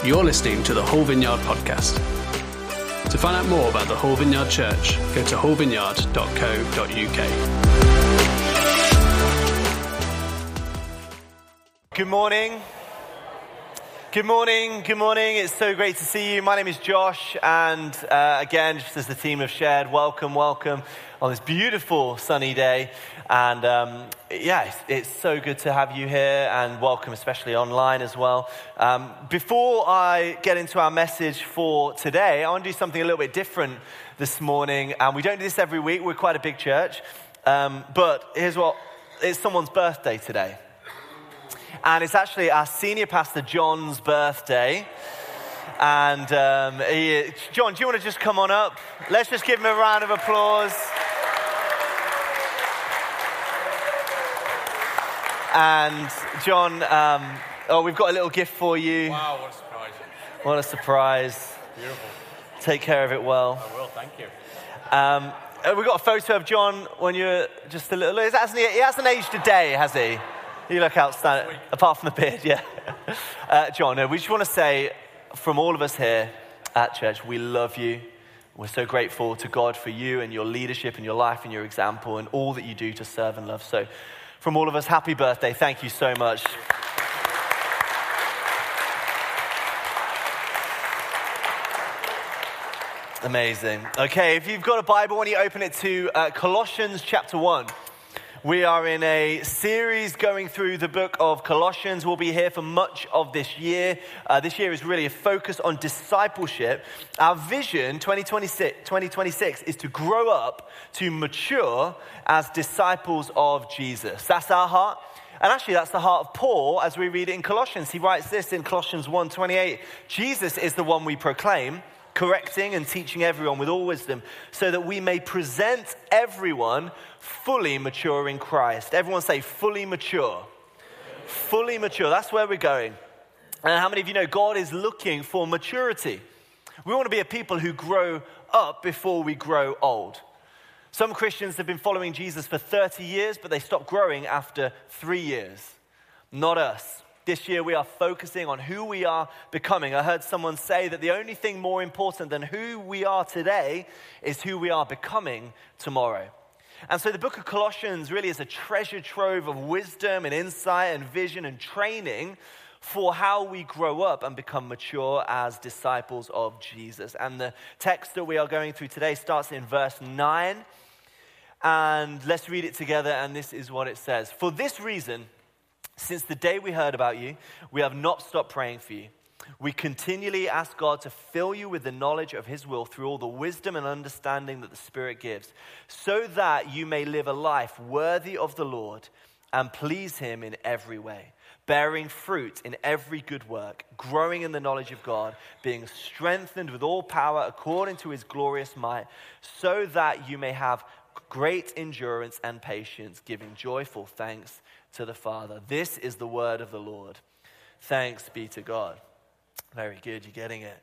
You're listening to the Whole Vineyard podcast. To find out more about the Whole Vineyard Church, go to wholevineyard.co.uk. Good morning. Good morning. Good morning. It's so great to see you. My name is Josh, and again, just as the team have shared, welcome on this beautiful sunny day. And it's so good to have you here, and welcome especially online as well. Before I get into our message for today, I want to do something a little bit different this morning. And we don't do this every week. We're quite a big church. But here's what, it's someone's birthday today. And it's actually our senior pastor, John's birthday. And John, do you want to just come on up? Let's just give him a round of applause. And John, we've got a little gift for you. Wow, what a surprise. What a surprise. Beautiful. Take care of it well. I will, thank you. We've got a photo of John when you're just a little... He hasn't aged a day, has he? You look outstanding, apart from the beard, yeah. John, we just want to say, from all of us here at church, we love you. We're so grateful to God for you and your leadership and your life and your example and all that you do to serve and love. So from all of us, happy birthday. Thank you so much. Amazing. Okay, if you've got a Bible, why don't you open it to Colossians chapter 1. We are in a series going through the book of Colossians. We'll be here for much of this year. This year is really a focus on discipleship. Our vision, 2026, is to grow up, to mature as disciples of Jesus. That's our heart. And actually, that's the heart of Paul as we read it in Colossians. He writes this in Colossians 1:28. Jesus is the one we proclaim, correcting and teaching everyone with all wisdom, so that we may present everyone fully mature in Christ. Everyone say, fully mature. Fully mature. That's where we're going. And how many of you know God is looking for maturity? We want to be a people who grow up before we grow old. Some Christians have been following Jesus for 30 years, but they stopped growing after 3 years. Not us. This year we are focusing on who we are becoming. I heard someone say that the only thing more important than who we are today is who we are becoming tomorrow. And so the book of Colossians really is a treasure trove of wisdom and insight and vision and training for how we grow up and become mature as disciples of Jesus. And the text that we are going through today starts in verse 9. And let's read it together, and this is what it says. For this reason, since the day we heard about you, we have not stopped praying for you. We continually ask God to fill you with the knowledge of his will through all the wisdom and understanding that the Spirit gives, so that you may live a life worthy of the Lord and please him in every way, bearing fruit in every good work, growing in the knowledge of God, being strengthened with all power according to his glorious might, so that you may have great endurance and patience, giving joyful thanks to the Father. This is the word of the Lord. Thanks be to God. Very good, you're getting it.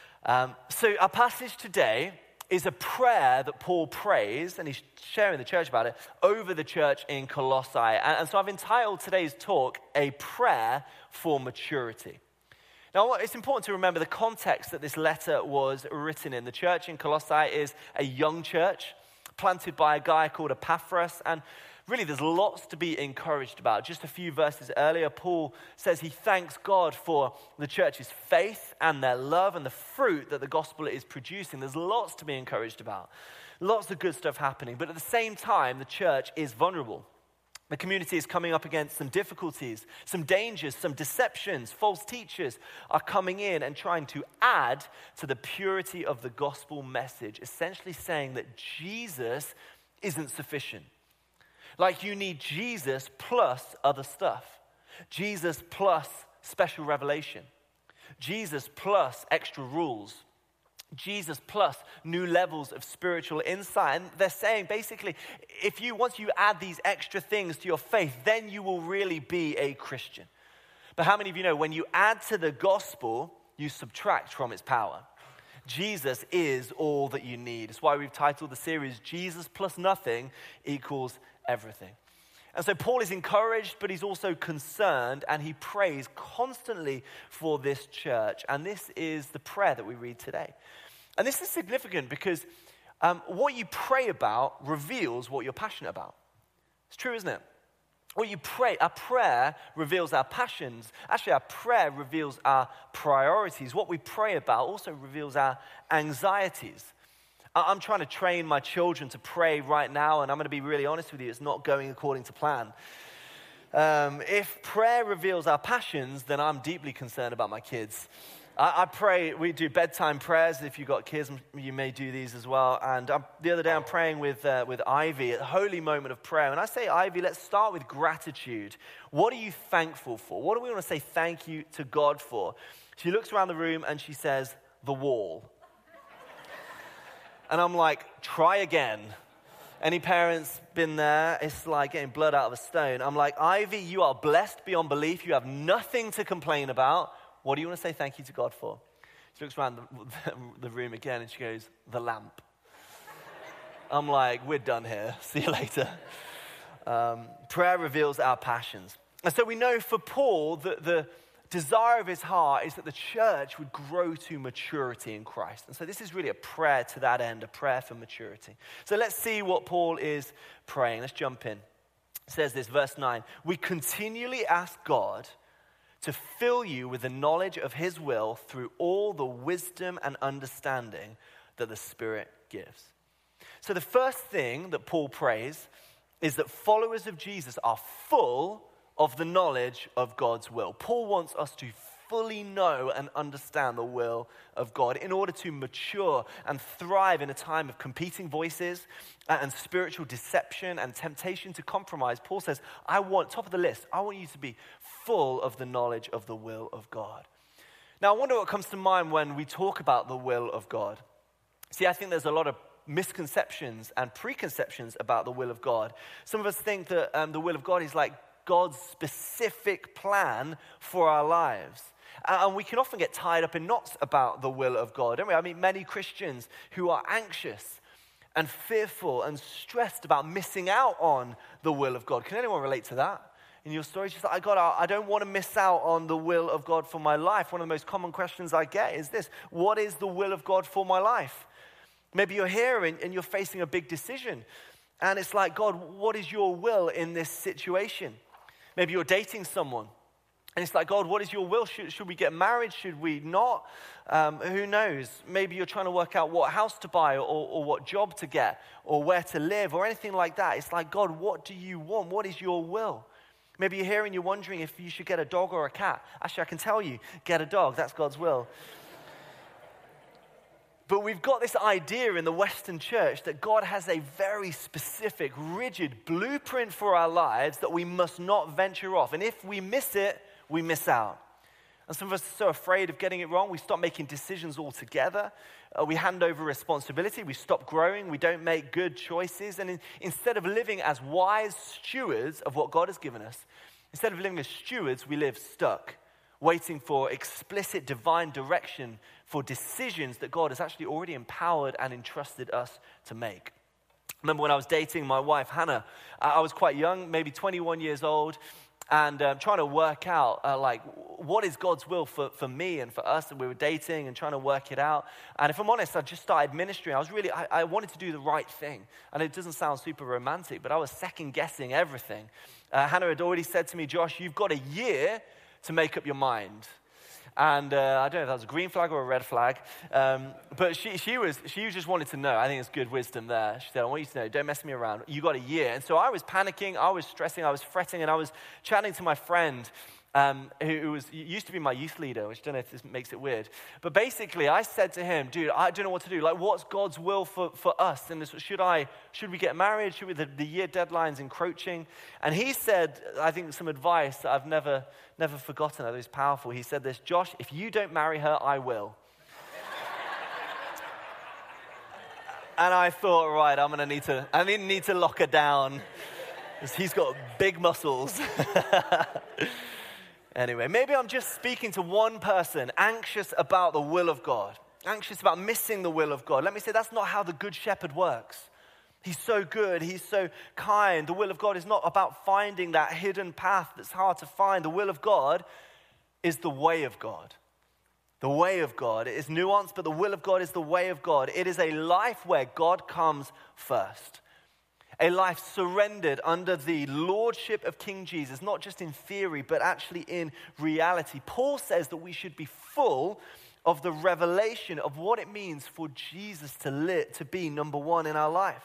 So our passage today is a prayer that Paul prays, and he's sharing the church about it, over the church in Colossae. And so I've entitled today's talk, A Prayer for Maturity. Now, it's important to remember the context that this letter was written in. The church in Colossae is a young church, planted by a guy called Epaphras, and really, there's lots to be encouraged about. Just a few verses earlier, Paul says he thanks God for the church's faith and their love and the fruit that the gospel is producing. There's lots to be encouraged about. Lots of good stuff happening. But at the same time, the church is vulnerable. The community is coming up against some difficulties, some dangers, some deceptions. False teachers are coming in and trying to add to the purity of the gospel message, essentially saying that Jesus isn't sufficient. Like you need Jesus plus other stuff. Jesus plus special revelation. Jesus plus extra rules. Jesus plus new levels of spiritual insight. And they're saying basically, once you add these extra things to your faith, then you will really be a Christian. But how many of you know when you add to the gospel, you subtract from its power? Jesus is all that you need. It's why we've titled the series, Jesus plus nothing equals everything. And so Paul is encouraged, but he's also concerned, and he prays constantly for this church. And this is the prayer that we read today. And this is significant because what you pray about reveals what you're passionate about. It's true, isn't it? What you pray, our prayer reveals our passions. Actually, our prayer reveals our priorities. What we pray about also reveals our anxieties. I'm trying to train my children to pray right now, and I'm going to be really honest with you, it's not going according to plan. If prayer reveals our passions, then I'm deeply concerned about my kids. I pray, we do bedtime prayers. If you've got kids, you may do these as well. And the other day I'm praying with Ivy at the holy moment of prayer. And I say, Ivy, let's start with gratitude. What are you thankful for? What do we want to say thank you to God for? She looks around the room and she says, the wall. And I'm like, try again. Any parents been there? It's like getting blood out of a stone. I'm like, Ivy, you are blessed beyond belief. You have nothing to complain about. What do you want to say thank you to God for? She looks around the room again and she goes, the lamp. I'm like, we're done here. See you later. Prayer reveals our passions. And so we know for Paul that the desire of his heart is that the church would grow to maturity in Christ. And so this is really a prayer to that end, a prayer for maturity. So let's see what Paul is praying. Let's jump in. It says this, verse 9, we continually ask God to fill you with the knowledge of his will through all the wisdom and understanding that the Spirit gives. So the first thing that Paul prays is that followers of Jesus are full of the knowledge of God's will. Paul wants us to fully know and understand the will of God in order to mature and thrive in a time of competing voices and spiritual deception and temptation to compromise. Paul says, top of the list, I want you to be full of the knowledge of the will of God. Now, I wonder what comes to mind when we talk about the will of God. See, I think there's a lot of misconceptions and preconceptions about the will of God. Some of us think that the will of God is like God's specific plan for our lives. And we can often get tied up in knots about the will of God, don't we? I mean, many Christians who are anxious and fearful and stressed about missing out on the will of God. Can anyone relate to that? In your story, just like, God, I don't want to miss out on the will of God for my life. One of the most common questions I get is this: what is the will of God for my life? Maybe you're here and you're facing a big decision. And it's like, God, what is your will in this situation? Maybe you're dating someone. And it's like, God, what is your will? Should we get married? Should we not? Who knows? Maybe you're trying to work out what house to buy or what job to get or where to live or anything like that. It's like, God, what do you want? What is your will? Maybe you're here and you're wondering if you should get a dog or a cat. Actually, I can tell you, get a dog. That's God's will. But we've got this idea in the Western church that God has a very specific, rigid blueprint for our lives that we must not venture off. And if we miss it, we miss out. And some of us are so afraid of getting it wrong, we stop making decisions altogether. We hand over responsibility. We stop growing. We don't make good choices. And instead of living as wise stewards of what God has given us, instead of living as stewards, we live stuck, waiting for explicit divine direction for decisions that God has actually already empowered and entrusted us to make. I remember when I was dating my wife, Hannah, I was quite young, maybe 21 years old, and trying to work out, what is God's will for me and for us? And we were dating and trying to work it out. And if I'm honest, I just started ministry. I wanted to do the right thing. And it doesn't sound super romantic, but I was second-guessing everything. Hannah had already said to me, Josh, you've got a year to make up your mind. And I don't know if that was a green flag or a red flag, but she just wanted to know. I think it's good wisdom there. She said, I want you to know, don't mess me around. You got a year. And so I was panicking, I was stressing, I was fretting, and I was chatting to my friend who used to be my youth leader, which I don't know if this makes it weird. But basically, I said to him, dude, I don't know what to do. Like, what's God's will for us? And should we get married? Should we, the year deadline's encroaching? And he said, I think some advice that I've never forgotten. That was powerful. He said this, Josh, if you don't marry her, I will. And I thought, right, I need to lock her down, because he's got big muscles. Anyway, maybe I'm just speaking to one person anxious about the will of God, anxious about missing the will of God. Let me say that's not how the Good Shepherd works. He's so good. He's so kind. The will of God is not about finding that hidden path that's hard to find. The will of God is the way of God. The way of God. It is nuanced, but the will of God is the way of God. It is a life where God comes first. A life surrendered under the lordship of King Jesus, not just in theory, but actually in reality. Paul says that we should be full of the revelation of what it means for Jesus to be number one in our life.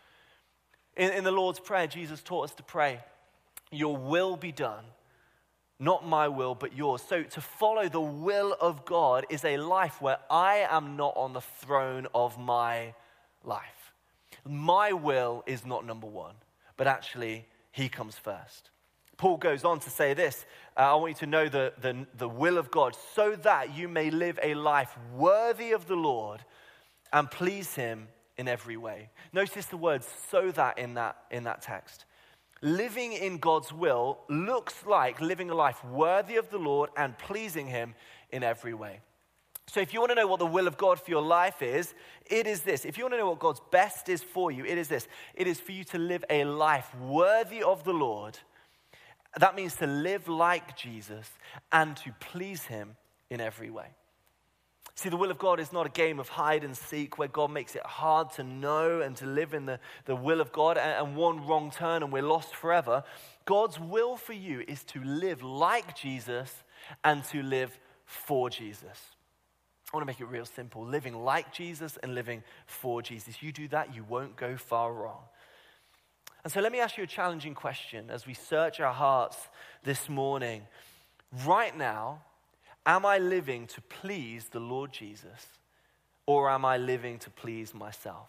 In the Lord's Prayer, Jesus taught us to pray, your will be done, not my will, but yours. So to follow the will of God is a life where I am not on the throne of my life. My will is not number one, but actually he comes first. Paul goes on to say this, I want you to know the will of God so that you may live a life worthy of the Lord and please him in every way. Notice the words so that in that text. Living in God's will looks like living a life worthy of the Lord and pleasing him in every way. So if you want to know what the will of God for your life is, it is this. If you want to know what God's best is for you, it is this. It is for you to live a life worthy of the Lord. That means to live like Jesus and to please him in every way. See, the will of God is not a game of hide and seek where God makes it hard to know and to live in the will of God, and one wrong turn and we're lost forever. God's will for you is to live like Jesus and to live for Jesus. I want to make it real simple. Living like Jesus and living for Jesus. You do that, you won't go far wrong. And so let me ask you a challenging question as we search our hearts this morning. Right now, am I living to please the Lord Jesus, or am I living to please myself?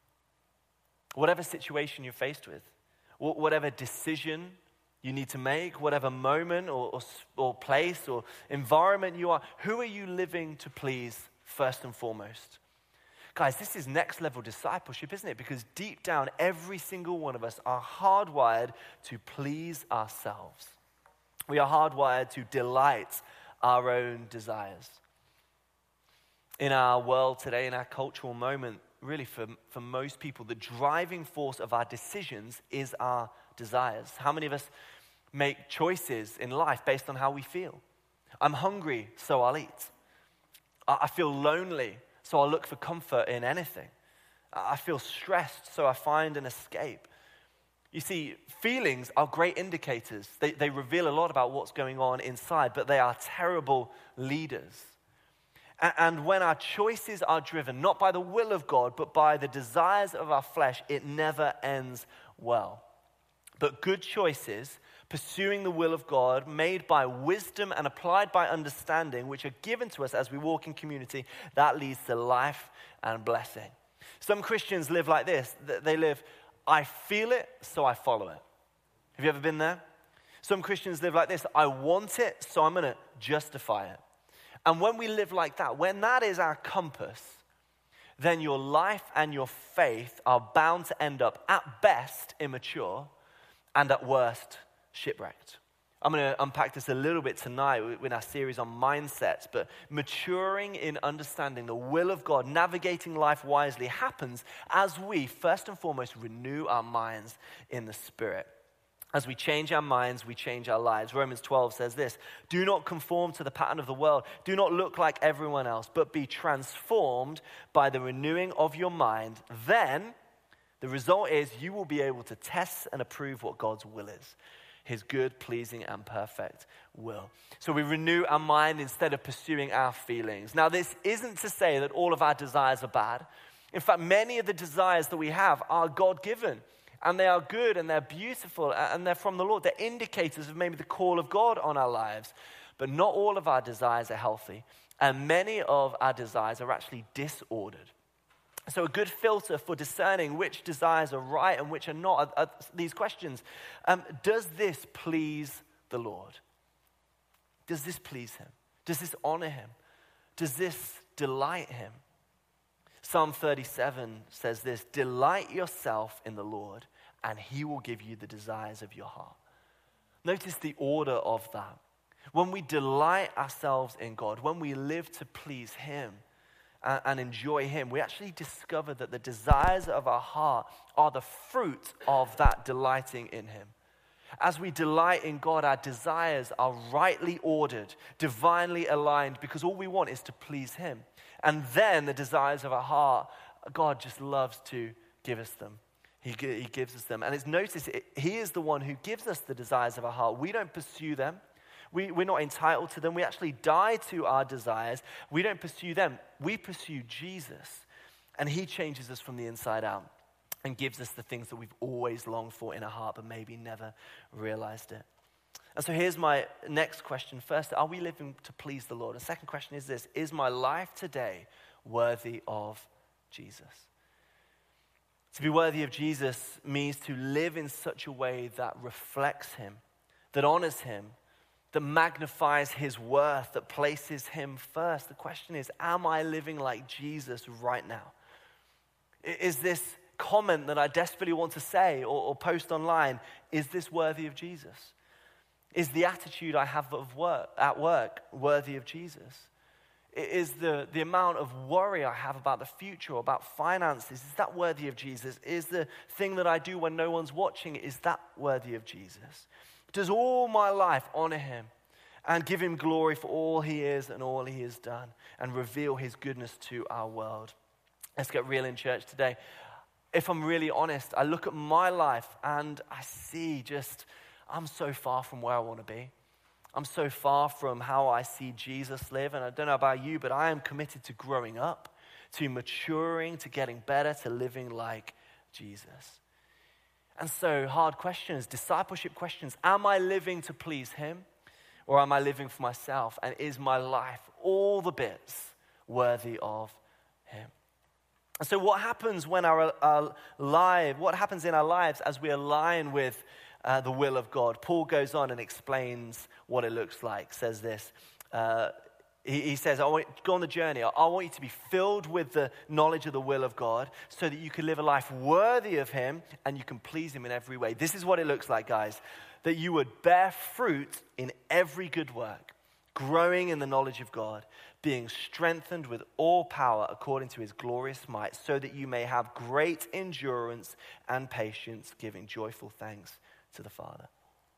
Whatever situation you're faced with, whatever decision you need to make, whatever moment or place or environment you are, who are you living to please first and foremost? Guys, this is next level discipleship, isn't it? Because deep down, every single one of us are hardwired to please ourselves. We are hardwired to delight our own desires. In our world today, in our cultural moment, really for most people, the driving force of our decisions is our desires. How many of us make choices in life based on how we feel? I'm hungry, so I'll eat. I feel lonely, so I'll look for comfort in anything. I feel stressed, so I find an escape. You see, feelings are great indicators. They reveal a lot about what's going on inside, but they are terrible leaders. And when our choices are driven, not by the will of God, but by the desires of our flesh, it never ends well. But good choices, pursuing the will of God, made by wisdom and applied by understanding, which are given to us as we walk in community, that leads to life and blessing. Some Christians live like this. They live, I feel it, so I follow it. Have you ever been there? Some Christians live like this. I want it, so I'm going to justify it. And when we live like that, when that is our compass, then your life and your faith are bound to end up, at best, immature, and at worst, shipwrecked. I'm going to unpack this a little bit tonight in our series on mindsets, but maturing in understanding the will of God, navigating life wisely, happens as we, first and foremost, renew our minds in the Spirit. As we change our minds, we change our lives. Romans 12 says this, do not conform to the pattern of the world. Do not look like everyone else, but be transformed by the renewing of your mind. Then the result is you will be able to test and approve what God's will is. His good, pleasing, and perfect will. So we renew our mind instead of pursuing our feelings. Now, this isn't to say that all of our desires are bad. In fact, many of the desires that we have are God-given. And they are good and they're beautiful and they're from the Lord. They're indicators of maybe the call of God on our lives. But not all of our desires are healthy. And many of our desires are actually disordered. So a good filter for discerning which desires are right and which are not are these questions. Does this please the Lord? Does this please him? Does this honor him? Does this delight him? Psalm 37 says this, delight yourself in the Lord and he will give you the desires of your heart. Notice the order of that. When we delight ourselves in God, when we live to please him and enjoy him, we actually discover that the desires of our heart are the fruit of that delighting in him. As we delight in God, our desires are rightly ordered, divinely aligned, because all we want is to please him. And then the desires of our heart, God just loves to give us them. He gives us them. And notice, he is the one who gives us the desires of our heart. We don't pursue them. We're not entitled to them. We actually die to our desires. We don't pursue them. We pursue Jesus. And he changes us from the inside out and gives us the things that we've always longed for in our heart, but maybe never realized it. And so here's my next question. First, are we living to please the Lord? And second question is this: is my life today worthy of Jesus? To be worthy of Jesus means to live in such a way that reflects him, that honors him, that magnifies his worth, that places him first. The question is, am I living like Jesus right now? Is this comment that I desperately want to say or post online, is this worthy of Jesus? Is the attitude I have at work worthy of Jesus? Is the amount of worry I have about the future or about finances, is that worthy of Jesus? Is the thing that I do when no one's watching, is that worthy of Jesus? Does all my life honor him and give him glory for all he is and all he has done and reveal his goodness to our world? Let's get real in church today. If I'm really honest, I look at my life and I see I'm so far from where I want to be. I'm so far from how I see Jesus live. And I don't know about you, but I am committed to growing up, to maturing, to getting better, to living like Jesus. And so hard questions, discipleship questions. Am I living to please him, or am I living for myself? And is my life, all the bits, worthy of him? And so what happens when what happens in our lives as we align with the will of God? Paul goes on and explains what it looks like, says this. He says, I want you to go on the journey. I want you to be filled with the knowledge of the will of God so that you can live a life worthy of him and you can please him in every way. This is what it looks like, guys. That you would bear fruit in every good work, growing in the knowledge of God, being strengthened with all power according to his glorious might, so that you may have great endurance and patience, giving joyful thanks to the Father.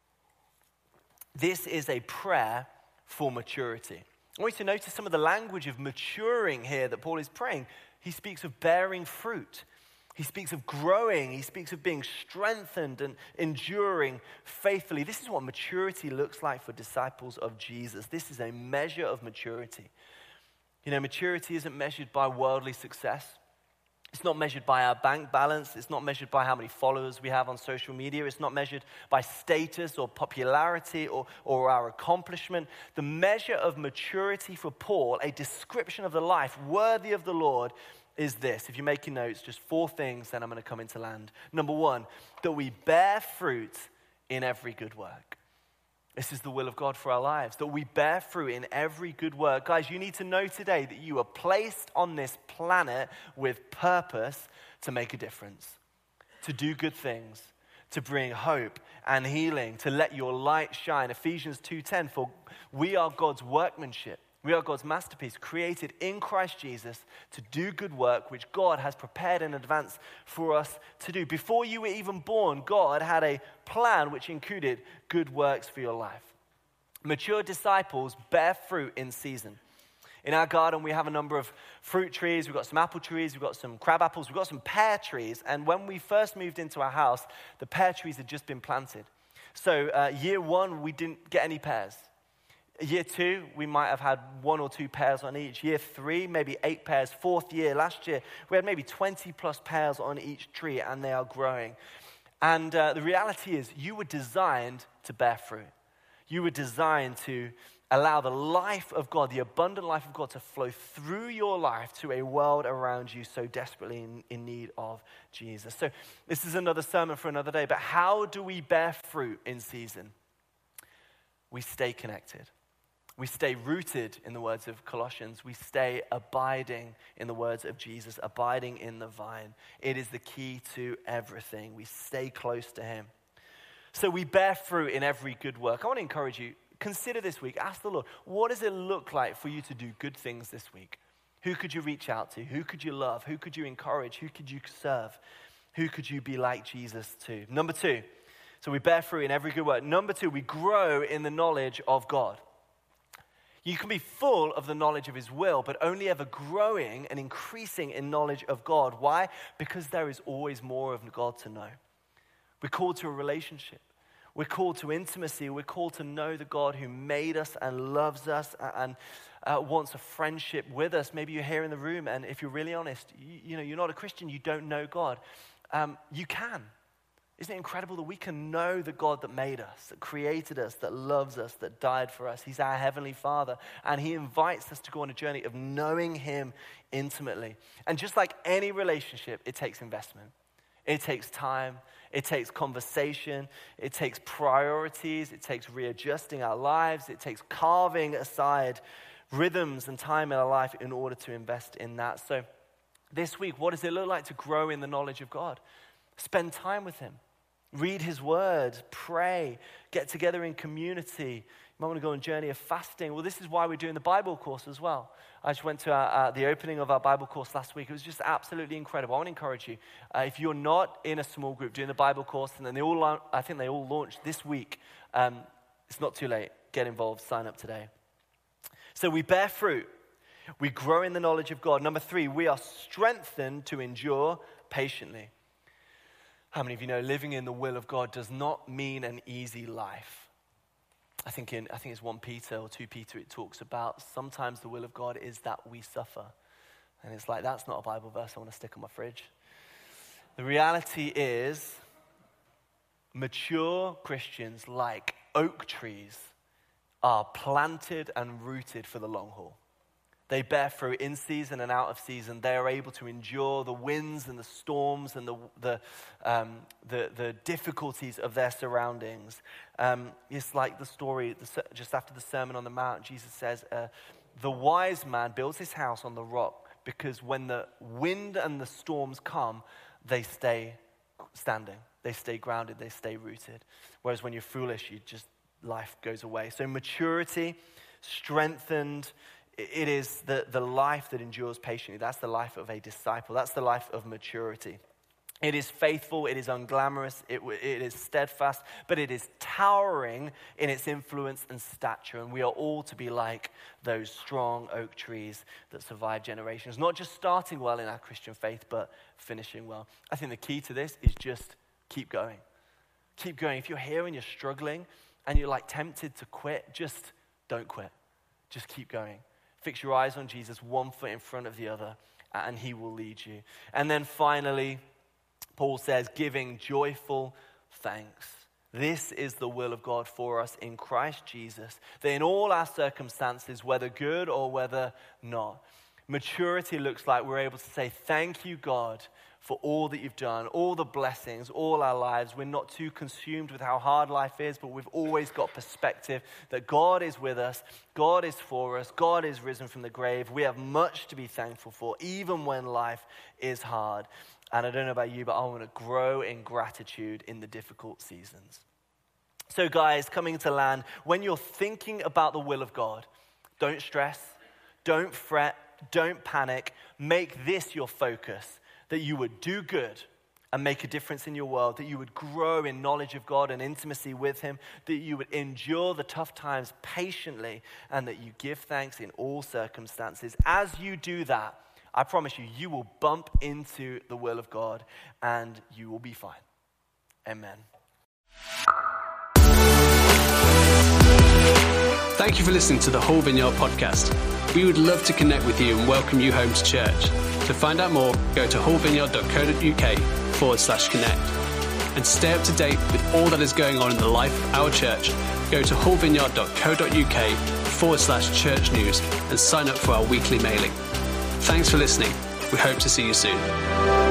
This is a prayer for maturity. I want you to notice some of the language of maturing here that Paul is praying. He speaks of bearing fruit. He speaks of growing. He speaks of being strengthened and enduring faithfully. This is what maturity looks like for disciples of Jesus. This is a measure of maturity. You know, maturity isn't measured by worldly success. It's not measured by our bank balance. It's not measured by how many followers we have on social media. It's not measured by status or popularity or our accomplishment. The measure of maturity for Paul, a description of the life worthy of the Lord, is this. If you're making notes, just 4 things, then I'm going to come into land. Number 1, that we bear fruit in every good work. This is the will of God for our lives, that we bear fruit in every good work. Guys, you need to know today that you are placed on this planet with purpose to make a difference, to do good things, to bring hope and healing, to let your light shine. Ephesians 2:10, for we are God's workmanship. We are God's masterpiece, created in Christ Jesus to do good work, which God has prepared in advance for us to do. Before you were even born, God had a plan which included good works for your life. Mature disciples bear fruit in season. In our garden, we have a number of fruit trees. We've got some apple trees. We've got some crab apples. We've got some pear trees. And when we first moved into our house, the pear trees had just been planted. So year 1, we didn't get any pears. Year 2, we might have had 1 or 2 pears on each. Year 3, maybe 8 pears. 4th year, last year, we had maybe 20 plus pears on each tree, and they are growing. And the reality is, you were designed to bear fruit. You were designed to allow the life of God, the abundant life of God, to flow through your life to a world around you so desperately in need of Jesus. So this is another sermon for another day, but how do we bear fruit in season? We stay connected. We stay rooted, in the words of Colossians. We stay abiding, in the words of Jesus, abiding in the vine. It is the key to everything. We stay close to him. So we bear fruit in every good work. I want to encourage you, consider this week, ask the Lord, what does it look like for you to do good things this week? Who could you reach out to? Who could you love? Who could you encourage? Who could you serve? Who could you be like Jesus to? Number 2, so we bear fruit in every good work. Number 2, we grow in the knowledge of God. You can be full of the knowledge of his will, but only ever growing and increasing in knowledge of God. Why? Because there is always more of God to know. We're called to a relationship. We're called to intimacy. We're called to know the God who made us and loves us and wants a friendship with us. Maybe you're here in the room, and if you're really honest, you're not a Christian, you don't know God. You can. Isn't it incredible that we can know the God that made us, that created us, that loves us, that died for us? He's our Heavenly Father, and he invites us to go on a journey of knowing him intimately. And just like any relationship, it takes investment. It takes time. It takes conversation. It takes priorities. It takes readjusting our lives. It takes carving aside rhythms and time in our life in order to invest in that. So this week, what does it look like to grow in the knowledge of God? Spend time with him. Read his word. Pray. Get together in community. You might want to go on a journey of fasting. Well, this is why we're doing the Bible course as well. I just went to the opening of our Bible course last week. It was just absolutely incredible. I want to encourage you. If you're not in a small group doing the Bible course, and then I think they all launched this week. It's not too late. Get involved. Sign up today. So we bear fruit. We grow in the knowledge of God. Number 3, we are strengthened to endure patiently. How many of you know living in the will of God does not mean an easy life? I think it's 1 Peter or 2 Peter it talks about sometimes the will of God is that we suffer. And it's like, that's not a Bible verse I want to stick on my fridge. The reality is mature Christians, like oak trees, are planted and rooted for the long haul. They bear fruit in season and out of season. They are able to endure the winds and the storms and the difficulties of their surroundings. It's like the story just after the Sermon on the Mount. Jesus says, the wise man builds his house on the rock because when the wind and the storms come, they stay standing. They stay grounded. They stay rooted. Whereas when you're foolish, life goes away. So maturity, strengthened. It is the life that endures patiently. That's the life of a disciple. That's the life of maturity. It is faithful. It is unglamorous. It is steadfast. But it is towering in its influence and stature. And we are all to be like those strong oak trees that survive generations. Not just starting well in our Christian faith, but finishing well. I think the key to this is just keep going. Keep going. If you're here and you're struggling and you're like tempted to quit, just don't quit. Just keep going. Fix your eyes on Jesus, one foot in front of the other, and he will lead you. And then finally, Paul says, giving joyful thanks. This is the will of God for us in Christ Jesus, that in all our circumstances, whether good or whether not, maturity looks like we're able to say, thank you, God, for all that you've done, all the blessings, all our lives. We're not too consumed with how hard life is, but we've always got perspective that God is with us, God is for us, God is risen from the grave. We have much to be thankful for, even when life is hard. And I don't know about you, but I want to grow in gratitude in the difficult seasons. So guys, coming to land, when you're thinking about the will of God, don't stress, don't fret, don't panic. Make this your focus. That you would do good and make a difference in your world, that you would grow in knowledge of God and intimacy with him, that you would endure the tough times patiently, and that you give thanks in all circumstances. As you do that, I promise you, you will bump into the will of God and you will be fine. Amen. Thank you for listening to the Whole Vineyard podcast. We would love to connect with you and welcome you home to church. To find out more, go to wholevineyard.co.uk/connect. And to stay up to date with all that is going on in the life of our church, go to wholevineyard.co.uk/church news and sign up for our weekly mailing. Thanks for listening. We hope to see you soon.